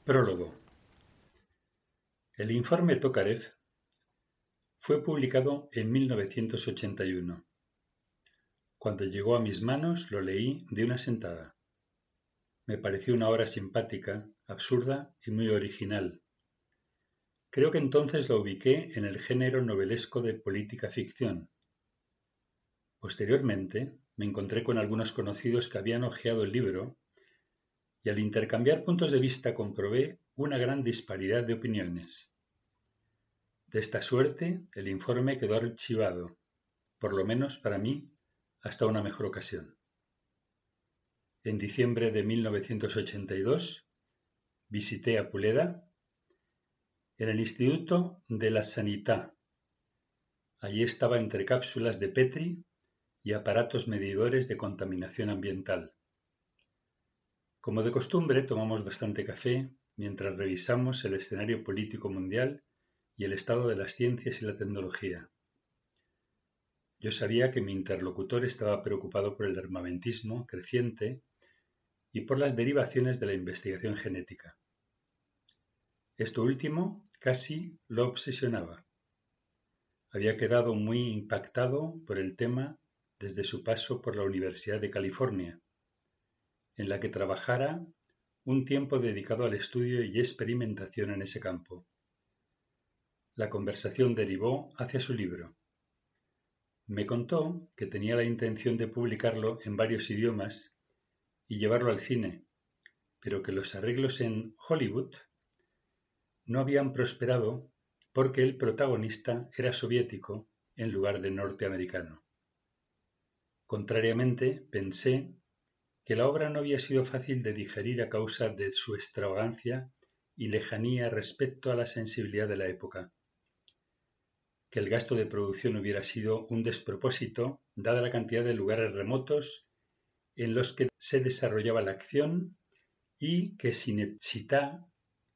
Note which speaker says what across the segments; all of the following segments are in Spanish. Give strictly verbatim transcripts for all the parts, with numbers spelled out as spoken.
Speaker 1: Prólogo. El informe Tokarev fue publicado en mil novecientos ochenta y uno. Cuando llegó a mis manos lo leí de una sentada. Me pareció una obra simpática, absurda y muy original. Creo que entonces la ubiqué en el género novelesco de política ficción. Posteriormente me encontré con algunos conocidos que habían hojeado el libro y al intercambiar puntos de vista comprobé una gran disparidad de opiniones. De esta suerte, el informe quedó archivado, por lo menos para mí, hasta una mejor ocasión. En diciembre de mil novecientos ochenta y dos visité a Puleda en el Instituto de la Sanità. Allí estaba entre cápsulas de Petri y aparatos medidores de contaminación ambiental. Como de costumbre, tomamos bastante café mientras revisamos el escenario político mundial y el estado de las ciencias y la tecnología. Yo sabía que mi interlocutor estaba preocupado por el armamentismo creciente y por las derivaciones de la investigación genética. Esto último casi lo obsesionaba. Había quedado muy impactado por el tema desde su paso por la Universidad de California, en la que trabajara un tiempo dedicado al estudio y experimentación en ese campo. La conversación derivó hacia su libro. Me contó que tenía la intención de publicarlo en varios idiomas y llevarlo al cine, pero que los arreglos en Hollywood no habían prosperado porque el protagonista era soviético en lugar de norteamericano. Contrariamente, pensé que la obra no había sido fácil de digerir a causa de su extravagancia y lejanía respecto a la sensibilidad de la época, que el gasto de producción hubiera sido un despropósito dada la cantidad de lugares remotos en los que se desarrollaba la acción y que Cinecittà,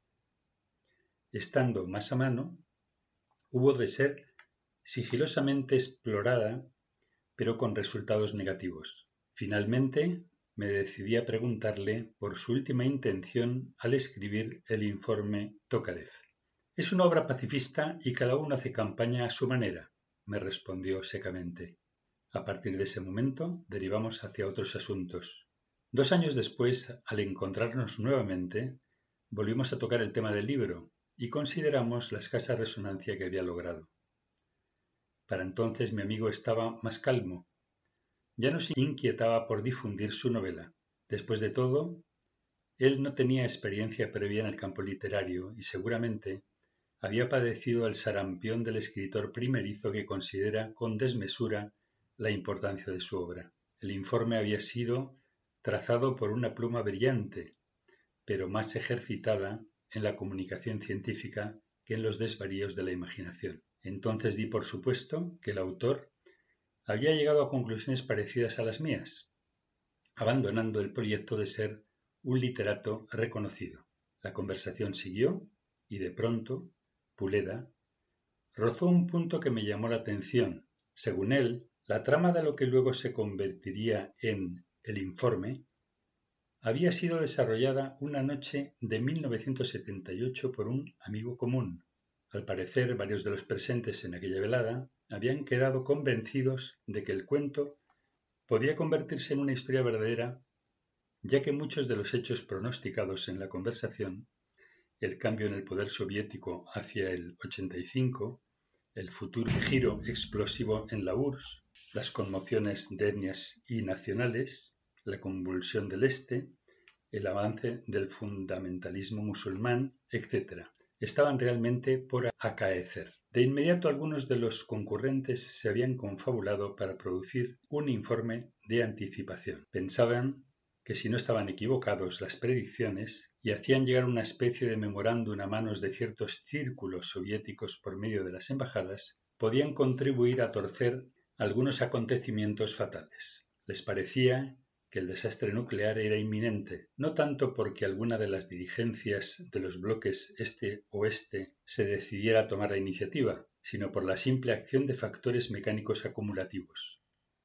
Speaker 1: estando más a mano, hubo de ser sigilosamente explorada, pero con resultados negativos. Finalmente, me decidí a preguntarle por su última intención al escribir el informe Tokarev. Es una obra pacifista y cada uno hace campaña a su manera, me respondió secamente. A partir de ese momento derivamos hacia otros asuntos. Dos años después, al encontrarnos nuevamente, volvimos a tocar el tema del libro y consideramos la escasa resonancia que había logrado. Para entonces mi amigo estaba más calmo. Ya no se inquietaba por difundir su novela. Después de todo, él no tenía experiencia previa en el campo literario y seguramente había padecido el sarampión del escritor primerizo que considera con desmesura la importancia de su obra. El informe había sido trazado por una pluma brillante, pero más ejercitada en la comunicación científica que en los desvaríos de la imaginación. Entonces di por supuesto que el autor había llegado a conclusiones parecidas a las mías, abandonando el proyecto de ser un literato reconocido. La conversación siguió y de pronto Puleda rozó un punto que me llamó la atención. Según él, la trama de lo que luego se convertiría en el informe había sido desarrollada una noche de mil novecientos setenta y ocho por un amigo común. Al parecer, varios de los presentes en aquella velada habían quedado convencidos de que el cuento podía convertirse en una historia verdadera, ya que muchos de los hechos pronosticados en la conversación, el cambio en el poder soviético hacia el ochenta y cinco, el futuro giro explosivo en la U R S S, las conmociones de etnias y nacionales, la convulsión del Este, el avance del fundamentalismo musulmán, etcétera, estaban realmente por acaecer. De inmediato algunos de los concurrentes se habían confabulado para producir un informe de anticipación. Pensaban que si no estaban equivocados las predicciones y hacían llegar una especie de memorándum a manos de ciertos círculos soviéticos por medio de las embajadas, podían contribuir a torcer algunos acontecimientos fatales. Les parecía que el desastre nuclear era inminente, no tanto porque alguna de las dirigencias de los bloques este-oeste se decidiera a tomar la iniciativa, sino por la simple acción de factores mecánicos acumulativos.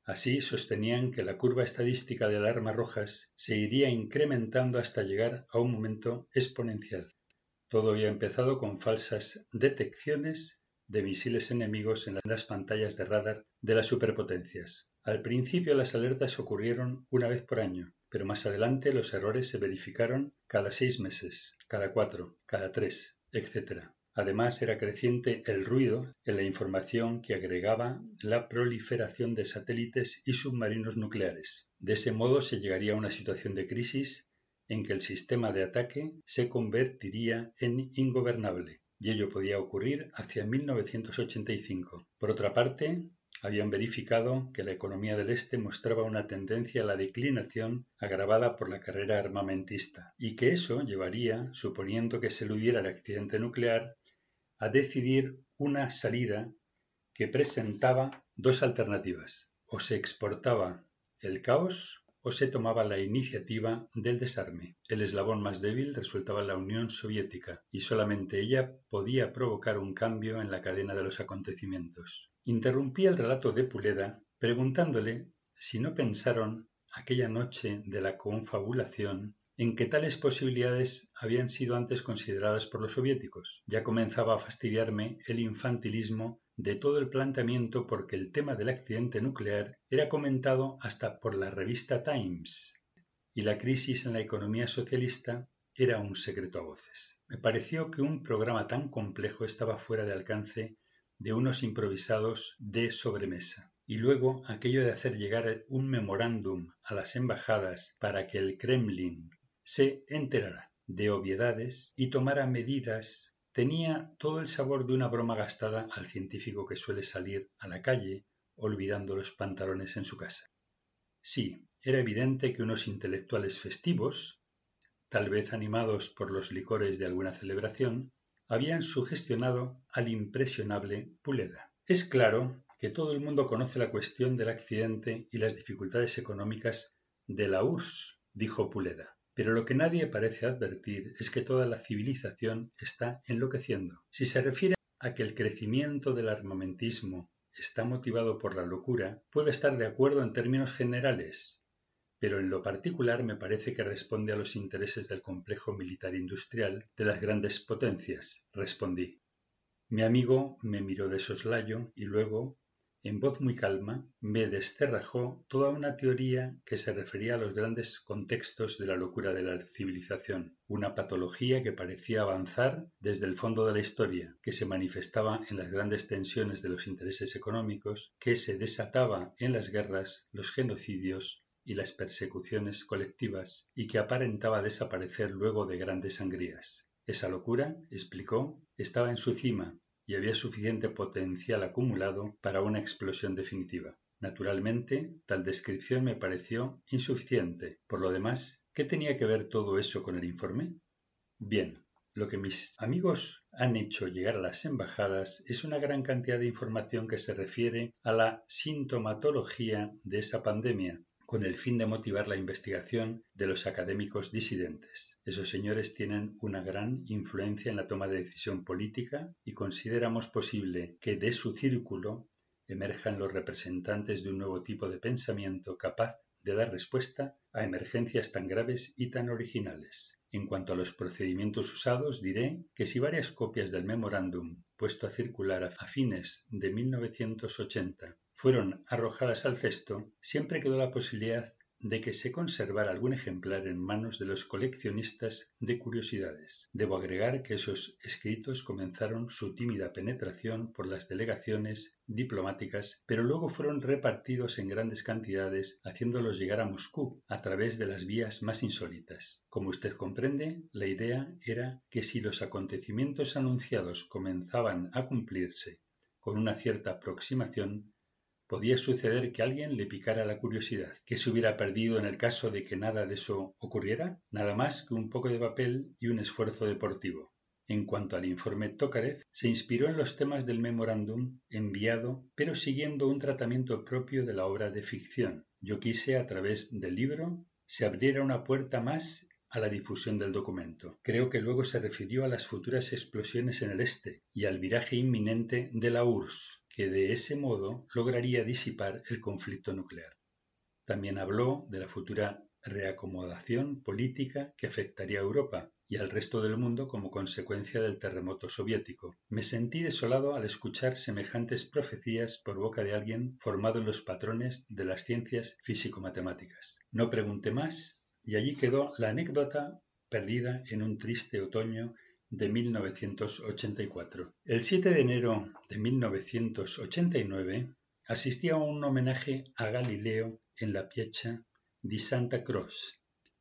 Speaker 1: Así sostenían que la curva estadística de alarmas rojas se iría incrementando hasta llegar a un momento exponencial. Todo había empezado con falsas detecciones de misiles enemigos en las pantallas de radar de las superpotencias. Al principio las alertas ocurrieron una vez por año, pero más adelante los errores se verificaron cada seis meses, cada cuatro, cada tres, etcétera. Además, era creciente el ruido en la información que agregaba la proliferación de satélites y submarinos nucleares. De ese modo se llegaría a una situación de crisis en que el sistema de ataque se convertiría en ingobernable, y ello podía ocurrir hacia mil novecientos ochenta y cinco. Por otra parte, habían verificado que la economía del Este mostraba una tendencia a la declinación agravada por la carrera armamentista, y que eso llevaría, suponiendo que se eludiera el accidente nuclear, a decidir una salida que presentaba dos alternativas: o se exportaba el caos o se tomaba la iniciativa del desarme. El eslabón más débil resultaba la Unión Soviética, y solamente ella podía provocar un cambio en la cadena de los acontecimientos. Interrumpí el relato de Puleda preguntándole si no pensaron aquella noche de la confabulación en que tales posibilidades habían sido antes consideradas por los soviéticos. Ya comenzaba a fastidiarme el infantilismo de todo el planteamiento, porque el tema del accidente nuclear era comentado hasta por la revista Times, y la crisis en la economía socialista era un secreto a voces. Me pareció que un programa tan complejo estaba fuera de alcance de unos improvisados de sobremesa. Y luego aquello de hacer llegar un memorándum a las embajadas para que el Kremlin se enterara de obviedades y tomara medidas tenía todo el sabor de una broma gastada al científico que suele salir a la calle olvidando los pantalones en su casa. Sí, era evidente que unos intelectuales festivos, tal vez animados por los licores de alguna celebración, habían sugestionado al impresionable Puleda. Es claro que todo el mundo conoce la cuestión del accidente y las dificultades económicas de la U R S S, dijo Puleda. Pero lo que nadie parece advertir es que toda la civilización está enloqueciendo. Si se refiere a que el crecimiento del armamentismo está motivado por la locura, puedo estar de acuerdo en términos generales, pero en lo particular me parece que responde a los intereses del complejo militar industrial de las grandes potencias, respondí. Mi amigo me miró de soslayo y luego, en voz muy calma, me descerrajó toda una teoría que se refería a los grandes contextos de la locura de la civilización, una patología que parecía avanzar desde el fondo de la historia, que se manifestaba en las grandes tensiones de los intereses económicos, que se desataba en las guerras, los genocidios y las persecuciones colectivas, y que aparentaba desaparecer luego de grandes sangrías. Esa locura, explicó, estaba en su cima, y había suficiente potencial acumulado para una explosión definitiva. Naturalmente, tal descripción me pareció insuficiente. Por lo demás, ¿qué tenía que ver todo eso con el informe? Bien, lo que mis amigos han hecho llegar a las embajadas es una gran cantidad de información que se refiere a la sintomatología de esa pandemia, con el fin de motivar la investigación de los académicos disidentes. Esos señores tienen una gran influencia en la toma de decisión política y consideramos posible que de su círculo emerjan los representantes de un nuevo tipo de pensamiento capaz de dar respuesta a emergencias tan graves y tan originales. En cuanto a los procedimientos usados, diré que si varias copias del memorándum puesto a circular a fines de mil novecientos ochenta fueron arrojadas al cesto, siempre quedó la posibilidad de que se conservara algún ejemplar en manos de los coleccionistas de curiosidades. Debo agregar que esos escritos comenzaron su tímida penetración por las delegaciones diplomáticas, pero luego fueron repartidos en grandes cantidades, haciéndolos llegar a Moscú a través de las vías más insólitas. Como usted comprende, la idea era que si los acontecimientos anunciados comenzaban a cumplirse con una cierta aproximación, podía suceder que alguien le picara la curiosidad. ¿Qué se hubiera perdido en el caso de que nada de eso ocurriera? Nada más que un poco de papel y un esfuerzo deportivo. En cuanto al informe Tokarev, se inspiró en los temas del memorándum enviado, pero siguiendo un tratamiento propio de la obra de ficción. Yo quise, a través del libro, se abriera una puerta más a la difusión del documento. Creo que luego se refirió a las futuras explosiones en el este y al viraje inminente de la U R S S, que de ese modo lograría disipar el conflicto nuclear. También habló de la futura reacomodación política que afectaría a Europa y al resto del mundo como consecuencia del terremoto soviético. Me sentí desolado al escuchar semejantes profecías por boca de alguien formado en los patrones de las ciencias físico-matemáticas. No pregunté más y allí quedó la anécdota perdida en un triste otoño de mil novecientos ochenta y cuatro. El siete de enero de mil novecientos ochenta y nueve asistí a un homenaje a Galileo en la Piazza di Santa Croce,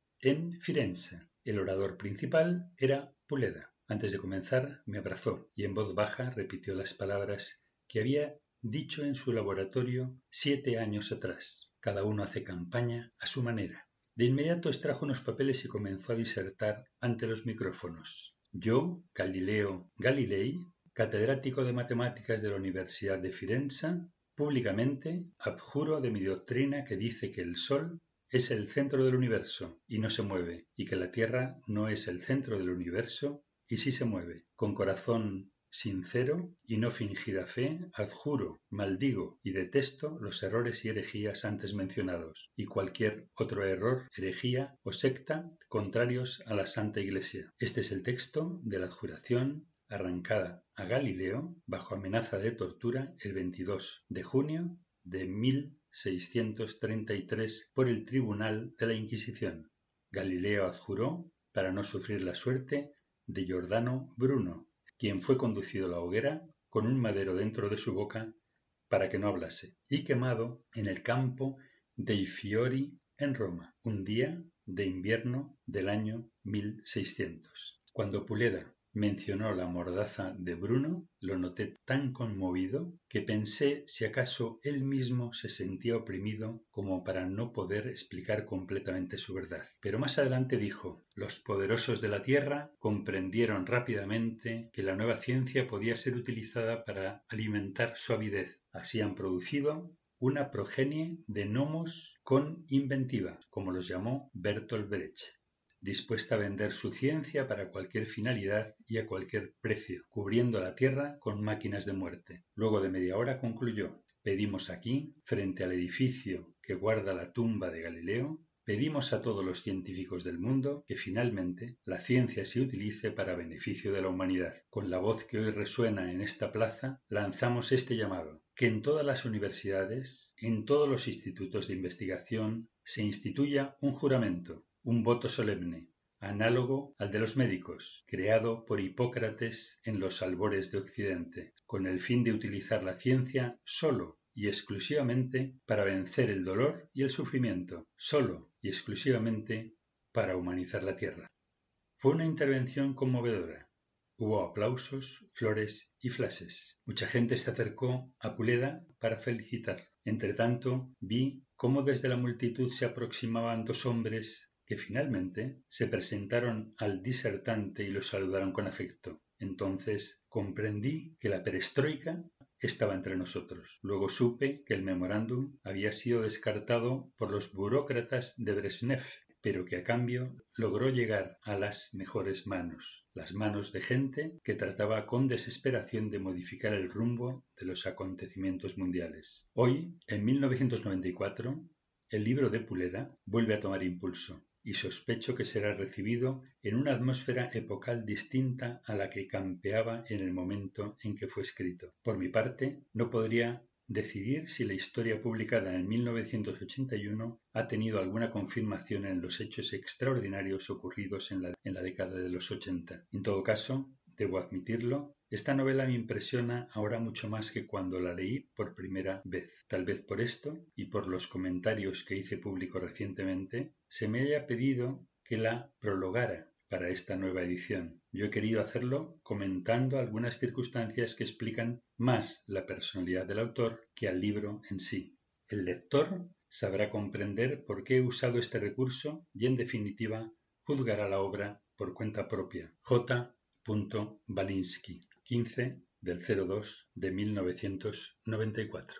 Speaker 1: en Firenze. El orador principal era Puleda. Antes de comenzar me abrazó y en voz baja repitió las palabras que había dicho en su laboratorio siete años atrás. Cada uno hace campaña a su manera. De inmediato extrajo unos papeles y comenzó a disertar ante los micrófonos. Yo, Galileo Galilei, catedrático de matemáticas de la Universidad de Firenze, públicamente abjuro de mi doctrina que dice que el Sol es el centro del universo y no se mueve, y que la Tierra no es el centro del universo y sí se mueve. Con corazón sincero y no fingida fe, adjuro, maldigo y detesto los errores y herejías antes mencionados, y cualquier otro error, herejía o secta contrarios a la Santa Iglesia. Este es el texto de la adjuración arrancada a Galileo bajo amenaza de tortura el veintidós de junio de mil seiscientos treinta y tres por el Tribunal de la Inquisición. Galileo adjuró para no sufrir la suerte de Giordano Bruno, quien fue conducido a la hoguera con un madero dentro de su boca para que no hablase, y quemado en el campo dei Fiori en Roma, un día de invierno del año mil seiscientos. Cuando Puleda mencionó la mordaza de Bruno, lo noté tan conmovido que pensé si acaso él mismo se sentía oprimido como para no poder explicar completamente su verdad. Pero más adelante dijo: los poderosos de la Tierra comprendieron rápidamente que la nueva ciencia podía ser utilizada para alimentar su avidez. Así han producido una progenie de gnomos con inventiva, como los llamó Bertolt Brecht, dispuesta a vender su ciencia para cualquier finalidad y a cualquier precio, cubriendo la tierra con máquinas de muerte. Luego de media hora concluyó: pedimos aquí, frente al edificio que guarda la tumba de Galileo, pedimos a todos los científicos del mundo que finalmente la ciencia se utilice para beneficio de la humanidad. Con la voz que hoy resuena en esta plaza, lanzamos este llamado: que en todas las universidades, en todos los institutos de investigación, se instituya un juramento, un voto solemne, análogo al de los médicos, creado por Hipócrates en los albores de Occidente, con el fin de utilizar la ciencia solo y exclusivamente para vencer el dolor y el sufrimiento, solo y exclusivamente para humanizar la tierra. Fue una intervención conmovedora. Hubo aplausos, flores y flashes. Mucha gente se acercó a Puleda para felicitar. Entretanto, vi cómo desde la multitud se aproximaban dos hombres que finalmente se presentaron al disertante y lo saludaron con afecto. Entonces comprendí que la perestroika estaba entre nosotros. Luego supe que el memorándum había sido descartado por los burócratas de Brezhnev, pero que a cambio logró llegar a las mejores manos, las manos de gente que trataba con desesperación de modificar el rumbo de los acontecimientos mundiales. Hoy, en mil novecientos noventa y cuatro, el libro de Puleda vuelve a tomar impulso, y sospecho que será recibido en una atmósfera epocal distinta a la que campeaba en el momento en que fue escrito. Por mi parte, no podría decidir si la historia publicada en mil novecientos ochenta y uno ha tenido alguna confirmación en los hechos extraordinarios ocurridos en la, en la década de los ochenta. En todo caso, debo admitirlo, esta novela me impresiona ahora mucho más que cuando la leí por primera vez. Tal vez por esto, y por los comentarios que hice público recientemente, se me haya pedido que la prologara para esta nueva edición. Yo he querido hacerlo comentando algunas circunstancias que explican más la personalidad del autor que al libro en sí. El lector sabrá comprender por qué he usado este recurso y, en definitiva, juzgará la obra por cuenta propia. J. Balinsky, quince del cero dos de mil novecientos noventa y cuatro.